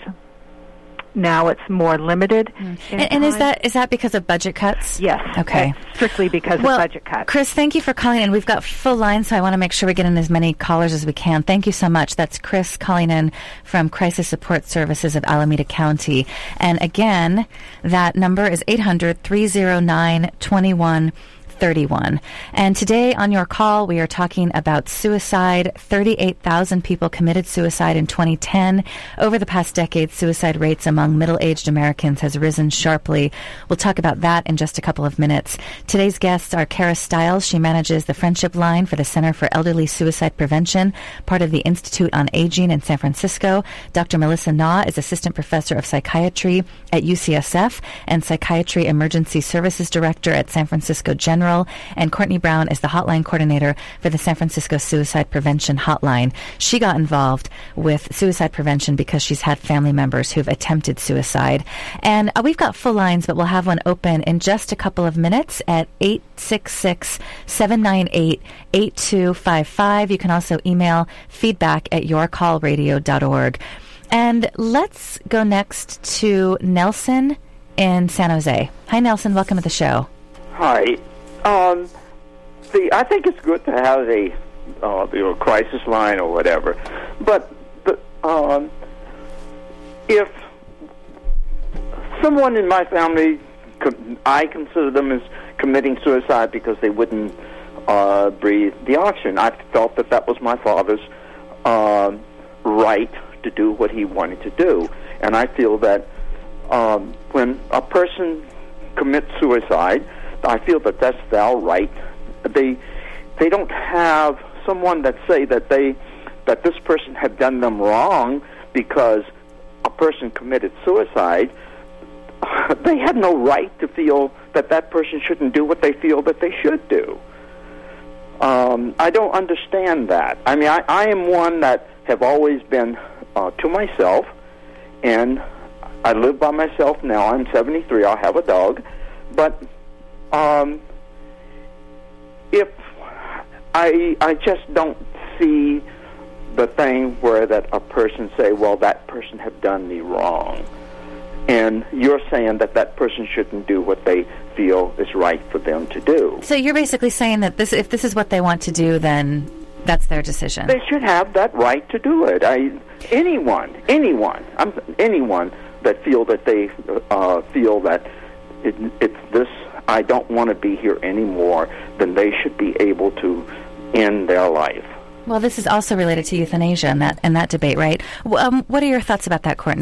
I: Now it's more limited.
A: Mm. And, and is that is that because of budget cuts?
I: Yes.
A: Okay.
I: Strictly because
A: well,
I: of budget cuts.
A: Chris, thank you for calling in. We've got full lines, so I want to make sure we get in as many callers as we can. Thank you so much. That's Chris calling in from Crisis Support Services of Alameda County. And again, that number is eight hundred, three oh nine, two one thirty-one. And today on Your Call, we are talking about suicide. thirty-eight thousand people committed suicide in twenty ten. Over the past decade, suicide rates among middle-aged Americans has risen sharply. We'll talk about that in just a couple of minutes. Today's guests are Kara Stiles. She manages the Friendship Line for the Center for Elderly Suicide Prevention, part of the Institute on Aging in San Francisco. Doctor Melissa Na is Assistant Professor of Psychiatry at U C S F and Psychiatry Emergency Services Director at San Francisco General. And Courtney Brown is the hotline coordinator for the San Francisco Suicide Prevention Hotline. She got involved with suicide prevention because she's had family members who've attempted suicide. And uh, we've got full lines, but we'll have one open in just a couple of minutes at eight six six, seven nine eight, eight two five five. You can also email feedback at your call radio dot org. And let's go next to Nelson in San Jose. Hi, Nelson. Welcome to the show.
J: Hi. Um, the, I think it's good to have a uh, you know, crisis line or whatever, but but um, if someone in my family, I consider them as committing suicide because they wouldn't uh, breathe the oxygen. I felt that that was my father's uh, right to do what he wanted to do, and I feel that um, when a person commits suicide, I feel that that's their right. They they don't have someone that say that they that this person had done them wrong because a person committed suicide. They have no right to feel that that person shouldn't do what they feel that they should do. Um, I don't understand that. I mean, I, I am one that have always been uh, to myself, and I live by myself now. I'm seventy-three. I have a dog, but Um, if I I just don't see the thing where that a person say, well, that person have done me wrong, and you're saying that that person shouldn't do what they feel is right for them to do.
A: So you're basically saying that this, if this is what they want to do, then that's their decision.
J: They should have that right to do it. I anyone, anyone, I'm, anyone that feel that they uh, feel that it, it's this. I don't want to be here anymore, then they should be able to end their life.
A: Well, this is also related to euthanasia and that and that debate, right? Um, what are your thoughts about that, Courtney?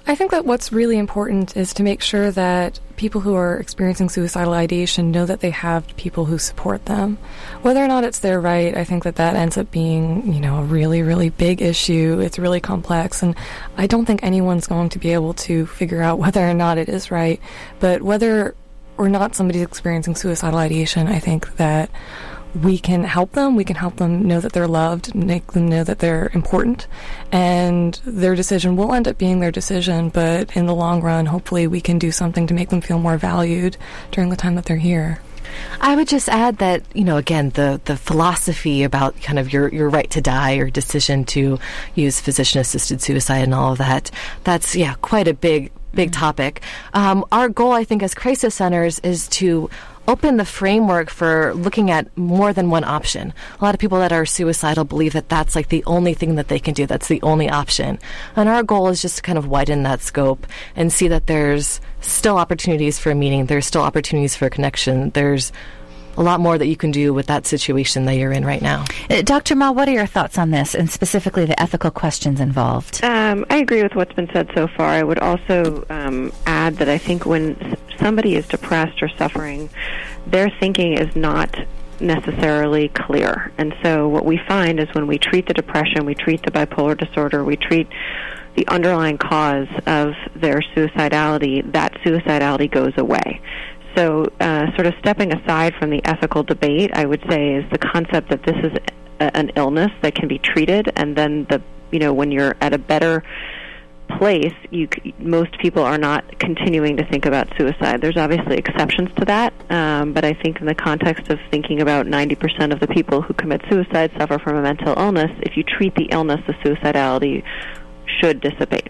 D: I think that what's really important is to make sure that people who are experiencing suicidal ideation know that they have people who support them. Whether or not it's their right, I think that that ends up being, you know, a really, really big issue. It's really complex, and I don't think anyone's going to be able to figure out whether or not it is right. But whether or not somebody's experiencing suicidal ideation, I think that we can help them. We can help them know that they're loved, make them know that they're important, and their decision will end up being their decision, but in the long run, hopefully we can do something to make them feel more valued during the time that they're here.
B: I would just add that, you know, again, the, the philosophy about kind of your, your right to die or decision to use physician-assisted suicide and all of that, that's, yeah, quite a big, big mm-hmm. topic. Um, our goal, I think, as crisis centers is to open the framework for looking at more than one option. A lot of people that are suicidal believe that that's like the only thing that they can do. That's the only option. And our goal is just to kind of widen that scope and see that there's still opportunities for meaning. There's still opportunities for connection. There's a lot more that you can do with that situation that you're in right now.
A: Uh, Doctor Ma, what are your thoughts on this, and specifically the ethical questions involved?
C: Um, I agree with what's been said so far. I would also um, add that I think when somebody is depressed or suffering, their thinking is not necessarily clear. And so what we find is when we treat the depression, we treat the bipolar disorder, we treat the underlying cause of their suicidality, that suicidality goes away. So uh, sort of stepping aside from the ethical debate, I would say, is the concept that this is a, an illness that can be treated, and then the you know when you're at a better place, you most people are not continuing to think about suicide. There's obviously exceptions to that, um, but I think in the context of thinking about ninety percent of the people who commit suicide suffer from a mental illness, if you treat the illness, the suicidality should dissipate.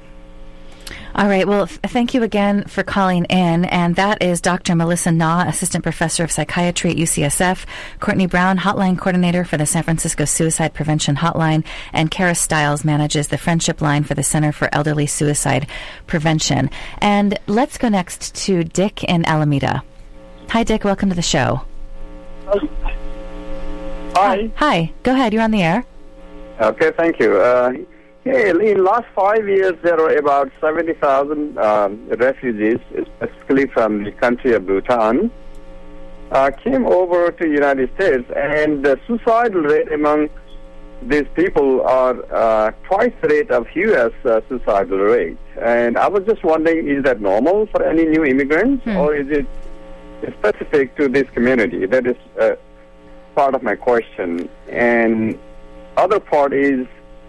A: All right. Well, f- thank you again for calling in. And that is Doctor Melissa Na, Assistant Professor of Psychiatry at U C S F, Courtney Brown, Hotline Coordinator for the San Francisco Suicide Prevention Hotline, and Kara Stiles manages the Friendship Line for the Center for Elderly Suicide Prevention. And let's go next to Dick in Alameda. Hi, Dick. Welcome to the show.
K: Hi.
A: Hi. Go ahead. You're on the air.
K: Okay. Thank you. Uh, Hey, in the last five years, there were about seventy thousand um, refugees, specifically from the country of Bhutan, uh, came over to the United States, and the suicidal rate among these people are uh, twice the rate of U S uh, suicidal rate. And I was just wondering, is that normal for any new immigrants, hmm. or is it specific to this community? That is uh, part of my question. And other part is,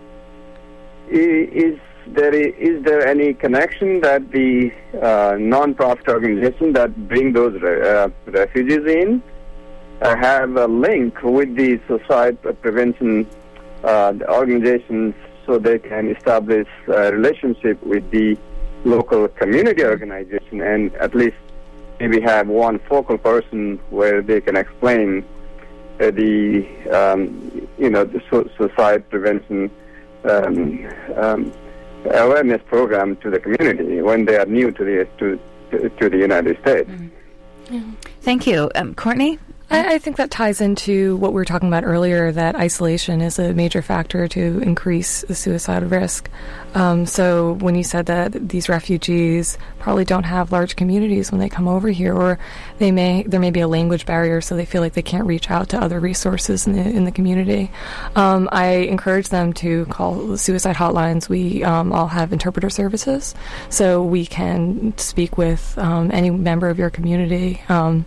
K: Is there is there any connection that the uh, non-profit organizations that bring those uh, refugees in uh, have a link with the suicide prevention uh, organizations, so they can establish a relationship with the local community organization and at least maybe have one focal person where they can explain uh, the um, you know the su- suicide prevention Um, um, awareness program to the community when they are new to the to to, to the United States.
A: Mm-hmm. Yeah. Thank you, um, Courtney.
D: I, I think that ties into what we were talking about earlier, that isolation is a major factor to increase the suicide risk. Um, so when you said that these refugees probably don't have large communities when they come over here, or they may there may be a language barrier, so they feel like they can't reach out to other resources in the, in the community. Um, I encourage them to call the suicide hotlines. We um, all have interpreter services, so we can speak with um, any member of your community. Um,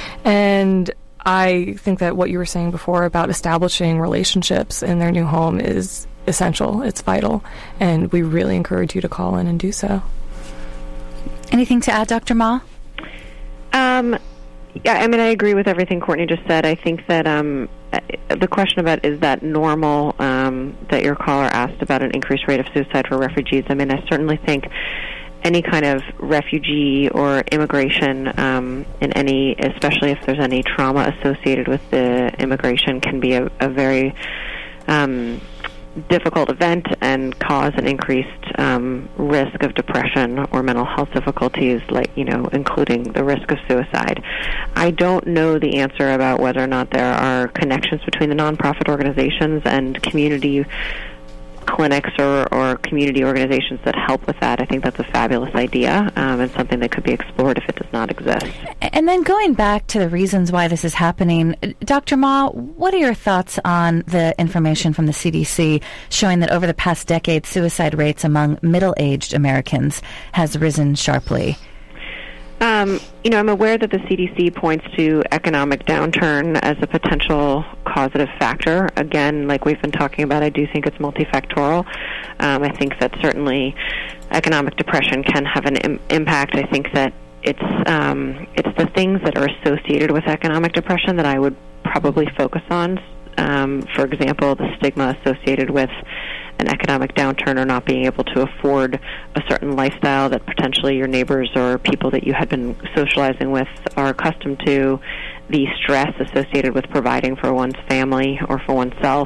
D: and I think that what you were saying before about establishing relationships in their new home is essential. It's vital, and we really encourage you to call in and do so.
A: Anything to add, Doctor Ma?
C: Um, yeah, I mean, I agree with everything Courtney just said. I think that um, the question about is that normal um, that your caller asked about an increased rate of suicide for refugees, I mean, I certainly think any kind of refugee or immigration um, in any, especially if there's any trauma associated with the immigration, can be a, a very um, difficult event and cause an increased um, risk of depression or mental health difficulties, like, you know, including the risk of suicide. I don't know the answer about whether or not there are connections between the nonprofit organizations and community clinics or, or community organizations that help with that, I think that's a fabulous idea um, and something that could be explored if it does not exist.
A: And then going back to the reasons why this is happening, Doctor Ma, what are your thoughts on the information from the C D C showing that over the past decade, suicide rates among middle-aged Americans has risen sharply?
C: Um, you know, I'm aware that the C D C points to economic downturn as a potential causative factor. Again, like we've been talking about, I do think it's multifactorial. Um, I think that certainly economic depression can have an Im- impact. I think that it's um, it's the things that are associated with economic depression that I would probably focus on. Um, for example, the stigma associated with an economic downturn or not being able to afford a certain lifestyle that potentially your neighbors or people that you had been socializing with are accustomed to, the stress associated with providing for one's family or for oneself.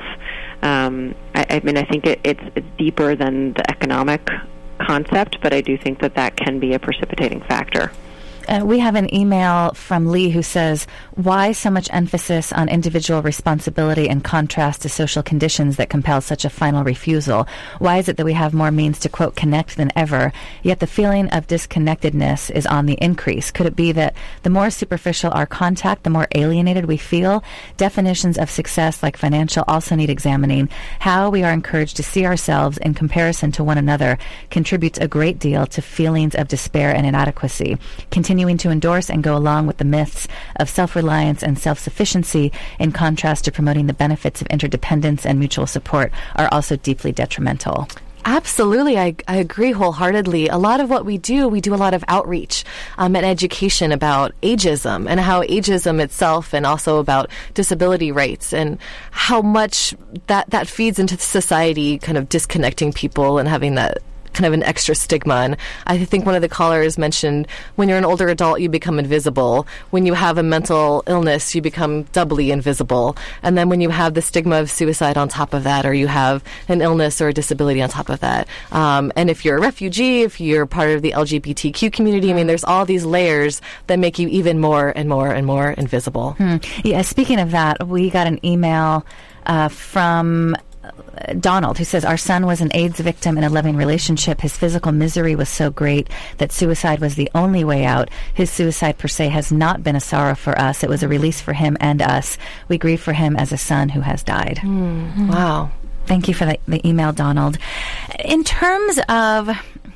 C: Um, I, I mean, I think it, it's, it's deeper than the economic concept, but I do think that that can be a precipitating factor.
A: Uh, we have an email from Lee who says, why so much emphasis on individual responsibility in contrast to social conditions that compel such a final refusal? Why is it that we have more means to, quote, connect than ever, yet the feeling of disconnectedness is on the increase? Could it be that the more superficial our contact, the more alienated we feel? Definitions of success, like financial, also need examining. How we are encouraged to see ourselves in comparison to one another contributes a great deal to feelings of despair and inadequacy. Continue Continuing to endorse and go along with the myths of self-reliance and self-sufficiency in contrast to promoting the benefits of interdependence and mutual support are also deeply detrimental.
B: Absolutely. I, I agree wholeheartedly. A lot of what we do, we do a lot of outreach um, and education about ageism and how ageism itself and also about disability rights and how much that, that feeds into society, kind of disconnecting people and having that kind of an extra stigma. And I think one of the callers mentioned when you're an older adult, you become invisible. When you have a mental illness, you become doubly invisible. And then when you have the stigma of suicide on top of that, or you have an illness or a disability on top of that. Um, and if you're a refugee, if you're part of the L G B T Q community, I mean, there's all these layers that make you even more and more and more invisible.
A: Hmm. Yeah, speaking of that, we got an email uh, from Donald, who says, our son was an AIDS victim in a loving relationship. His physical misery was so great that suicide was the only way out. His suicide per se has not been a sorrow for us. It was a release for him and us. We grieve for him as a son who has died.
B: Mm. Wow.
A: Thank you for the, the email, Donald. In terms of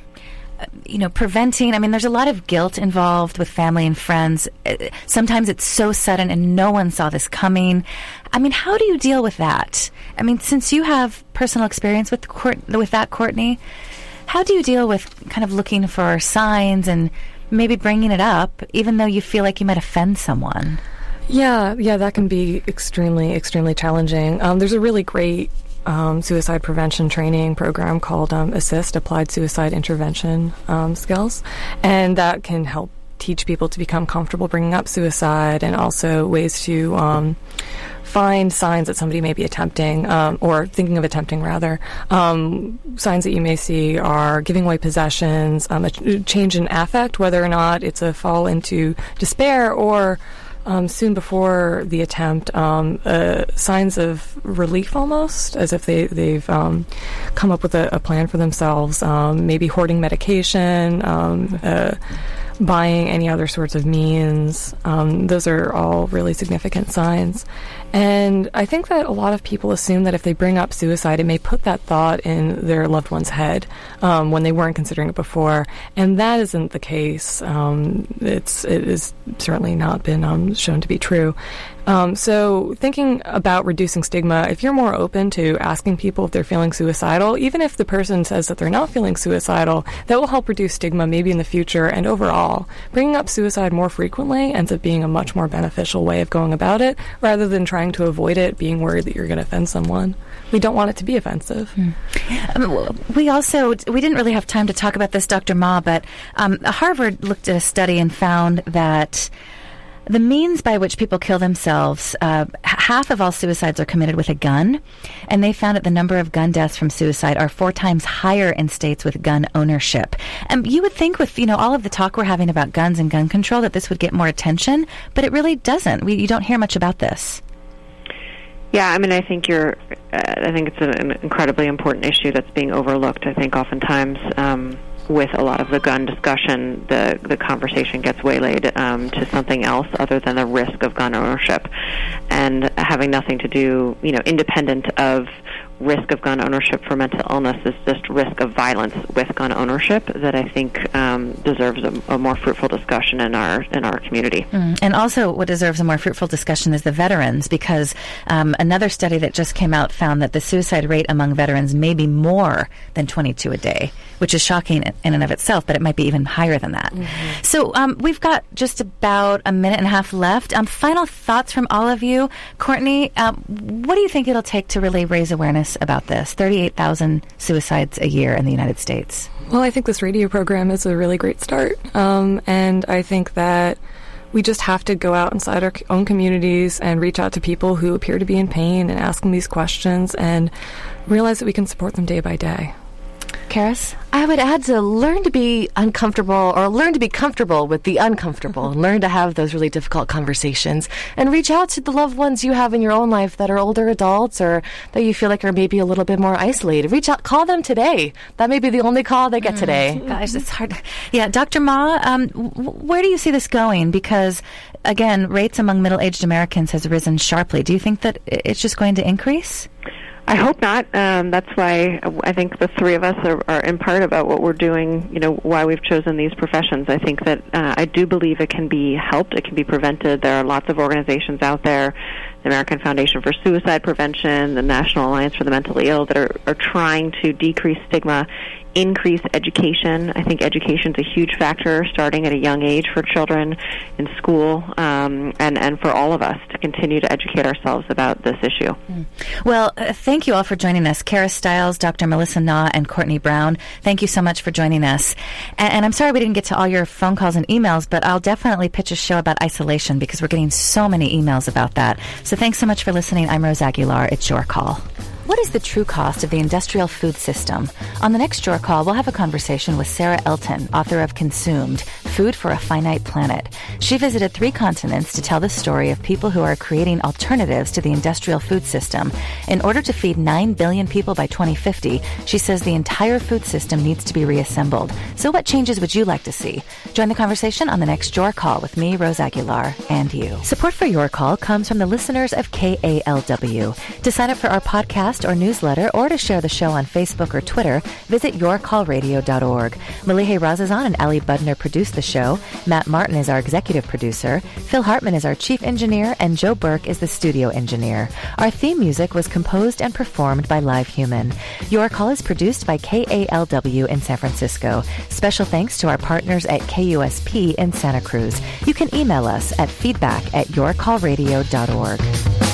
A: you know, preventing, I mean, there's a lot of guilt involved with family and friends. Sometimes it's so sudden and no one saw this coming. I mean, how do you deal with that? I mean, since you have personal experience with Court, with that, Courtney, how do you deal with kind of looking for signs and maybe bringing it up, even though you feel like you might offend someone?
D: Yeah, yeah, that can be extremely, extremely challenging. Um, there's a really great Um, suicide prevention training program called um, ASSIST, Applied Suicide Intervention um, Skills, and that can help teach people to become comfortable bringing up suicide and also ways to um, find signs that somebody may be attempting um, or thinking of attempting rather. Um, signs that you may see are giving away possessions, um, a ch- change in affect, whether or not it's a fall into despair or Um, soon before the attempt, um, uh, signs of relief almost, as if they, they've um, come up with a, a plan for themselves, um, maybe hoarding medication, um, uh, buying any other sorts of means. Um, those are all really significant signs. And I think that a lot of people assume that if they bring up suicide, it may put that thought in their loved one's head um, when they weren't considering it before. And that isn't the case. Um, it's, it has certainly not been um, shown to be true. Um, so thinking about reducing stigma, if you're more open to asking people if they're feeling suicidal, even if the person says that they're not feeling suicidal, that will help reduce stigma maybe in the future. And overall, bringing up suicide more frequently ends up being a much more beneficial way of going about it, rather than trying to avoid it, being worried that you're going to offend someone. We don't want it to be offensive.
A: Hmm. Um, we also, we didn't really have time to talk about this, Doctor Ma, but um, Harvard looked at a study and found that the means by which people kill themselves, uh, half of all suicides are committed with a gun, and they found that the number of gun deaths from suicide are four times higher in states with gun ownership. And you would think with, you know, all of the talk we're having about guns and gun control that this would get more attention, but it really doesn't. We, you don't hear much about this.
C: Yeah, I mean, I think you're. Uh, I think it's an incredibly important issue that's being overlooked. I think oftentimes um, with a lot of the gun discussion, the the conversation gets waylaid um, to something else other than the risk of gun ownership, and having nothing to do, you know, independent of risk of gun ownership for mental illness is just risk of violence with gun ownership that I think um, deserves a, a more fruitful discussion in our in our community.
A: Mm. And also what deserves a more fruitful discussion is the veterans, because um, another study that just came out found that the suicide rate among veterans may be more than twenty-two a day, which is shocking in and of itself, but it might be even higher than that. Mm-hmm. So um, we've got just about a minute and a half left. Um, final thoughts from all of you. Courtney, um, what do you think it'll take to really raise awareness about this? thirty-eight thousand suicides a year in the United States.
D: Well, I think this radio program is a really great start. Um, and I think that we just have to go out inside our own communities and reach out to people who appear to be in pain and ask them these questions and realize that we can support them day by day.
B: Karis? I would add to learn to be uncomfortable or learn to be comfortable with the uncomfortable and learn to have those really difficult conversations and reach out to the loved ones you have in your own life that are older adults or that you feel like are maybe a little bit more isolated. Reach out, call them today. That may be the only call they get mm. today.
A: Gosh, it's hard. Yeah, Doctor Ma, um, w- where do you see this going? Because, again, rates among middle-aged Americans has risen sharply. Do you think that it's just going to increase?
C: I hope not. Um, that's why I think the three of us are, are in part about what we're doing, you know, why we've chosen these professions. I think that uh, I do believe it can be helped. It can be prevented. There are lots of organizations out there, the American Foundation for Suicide Prevention, the National Alliance for the Mentally Ill, that are, are trying to decrease stigma, increase education. I think education is a huge factor, starting at a young age for children in school, um, and, and for all of us to continue to educate ourselves about this issue.
A: Mm. Well, uh, thank you all for joining us. Karis Stiles, Doctor Melissa Na, and Courtney Brown, thank you so much for joining us. And, and I'm sorry we didn't get to all your phone calls and emails, but I'll definitely pitch a show about isolation because we're getting so many emails about that. So thanks so much for listening. I'm Rose Aguilar. It's your call. What is the true cost of the industrial food system? On the next Your Call, we'll have a conversation with Sarah Elton, author of Consumed, Food for a Finite Planet. She visited three continents to tell the story of people who are creating alternatives to the industrial food system. In order to feed nine billion people by twenty fifty, she says the entire food system needs to be reassembled. So what changes would you like to see? Join the conversation on the next Your Call with me, Rose Aguilar, and you. Support for Your Call comes from the listeners of K A L W. To sign up for our podcast or newsletter or to share the show on Facebook or Twitter, visit your call radio dot org. Malihe Razazan and Ali Budner produce the show. Matt Martin is our executive producer. Phil Hartman is our chief engineer, and Joe Burke is the studio engineer. Our theme music was composed and performed by Live Human. Your Call is produced by K A L W in San Francisco. Special thanks to our partners at K U S P in Santa Cruz. You can email us at feedback at your call radio dot org.